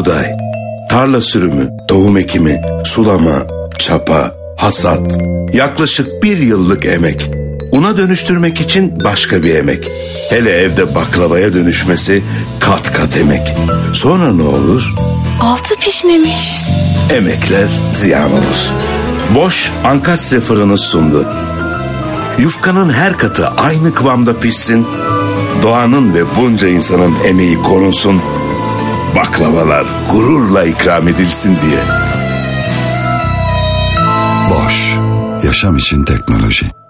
buğday, tarla sürümü, tohum ekimi, sulama, çapa, hasat. Yaklaşık 1 yıllık emek. Una dönüştürmek için başka bir emek. Hele evde baklavaya dönüşmesi kat kat emek. Sonra ne olur? Altı pişmemiş. Emekler ziyan olur. Bosch ankastre fırını sundu. Yufkanın her katı aynı kıvamda pişsin, doğanın ve bunca insanın emeği korunsun, baklavalar gururla ikram edilsin diye. Bosch, yaşam için teknoloji.